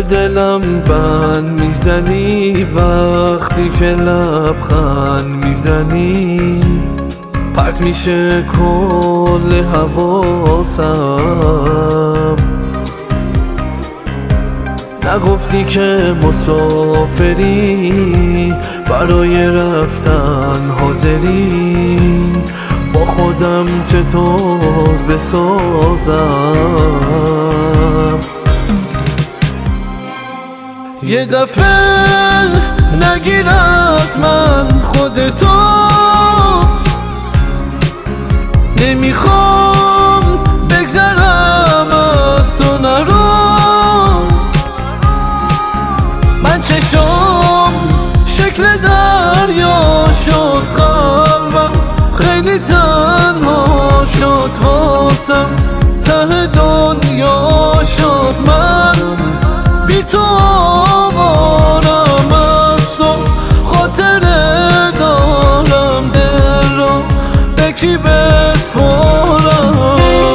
دلم بند میزنی وقتی که لبخند میزنی، پرت میشه کل حواسم. نگفتی که مسافری، برای رفتن حاضری، با خودم چطور بسازم. یه دفعه نگیر از من خودتو، نمیخوام بگذرم از تو، نرو. من چشم شکل دریا شد، قلبم خیلی تنها شد واسم، ته دنیا شد. من بی تو آوارم از تو، خاطره دارم دل رو به کی بسپارم.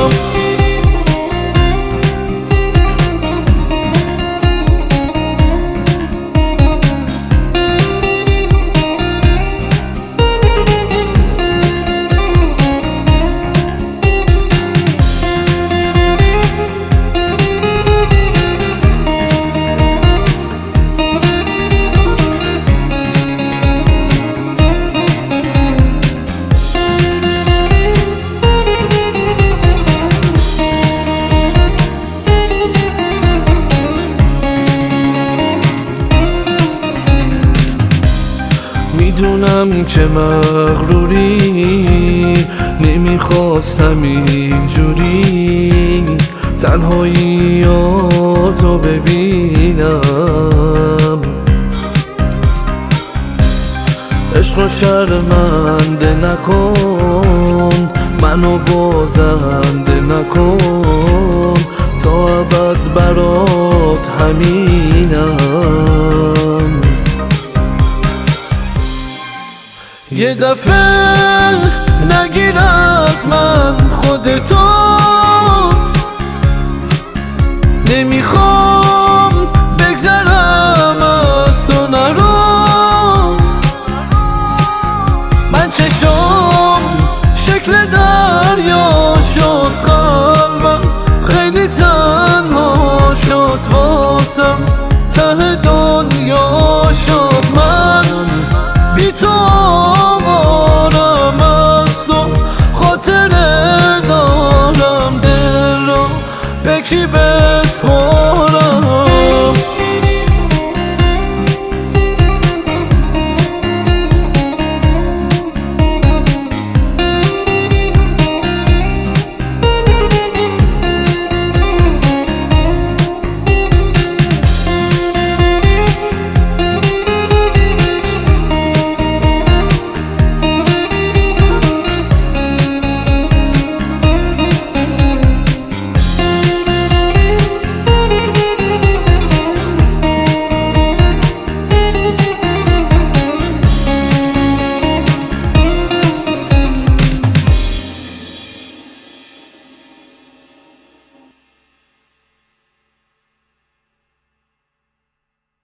میدونم که مغروری، نمیخواستم اینجوری تنهاییاتو ببینم. عشق رو شرمنده نکن، منو بازنده نکن، تا ابد برات همینم. یه دفعه نگیر از من خودتو، نمیخوام بگذرم از تو، نرو. من چشم شکل دریا شد، قلبم خیلی تنها شد واسم، ته دنیا شد. من بی تو آوارم از تو، خاطره دارم دل رو به کی بسپارم.